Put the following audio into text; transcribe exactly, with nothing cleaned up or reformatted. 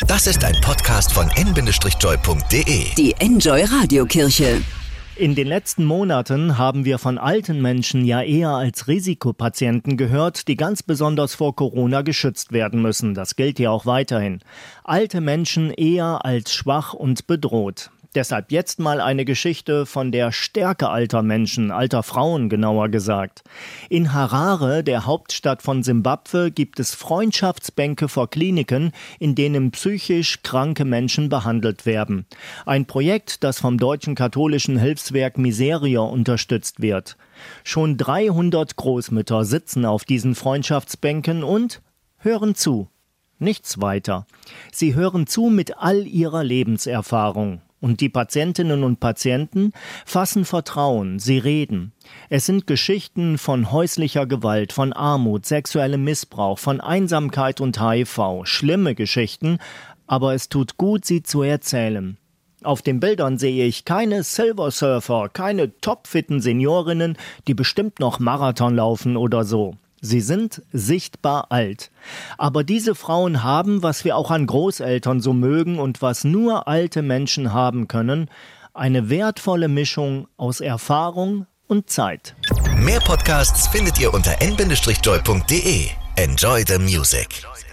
Das ist ein Podcast von n Bindestrich joy punkt de. Die Enjoy Radiokirche. In den letzten Monaten haben wir von alten Menschen ja eher als Risikopatienten gehört, die ganz besonders vor Corona geschützt werden müssen. Das gilt ja auch weiterhin. Alte Menschen eher als schwach und bedroht. Deshalb jetzt mal eine Geschichte von der Stärke alter Menschen, alter Frauen genauer gesagt. In Harare, der Hauptstadt von Simbabwe, gibt es Freundschaftsbänke vor Kliniken, in denen psychisch kranke Menschen behandelt werden. Ein Projekt, das vom deutschen katholischen Hilfswerk Miserior unterstützt wird. Schon dreihundert Großmütter sitzen auf diesen Freundschaftsbänken und hören zu. Nichts weiter. Sie hören zu mit all ihrer Lebenserfahrung. Und die Patientinnen und Patienten fassen Vertrauen, sie reden. Es sind Geschichten von häuslicher Gewalt, von Armut, sexuellem Missbrauch, von Einsamkeit und H I V. Schlimme Geschichten, aber es tut gut, sie zu erzählen. Auf den Bildern sehe ich keine Silversurfer, keine topfitten Seniorinnen, die bestimmt noch Marathon laufen oder so. Sie sind sichtbar alt. Aber diese Frauen haben, was wir auch an Großeltern so mögen und was nur alte Menschen haben können, eine wertvolle Mischung aus Erfahrung und Zeit. Mehr Podcasts findet ihr unter n Bindestrich joy punkt de. Enjoy the music.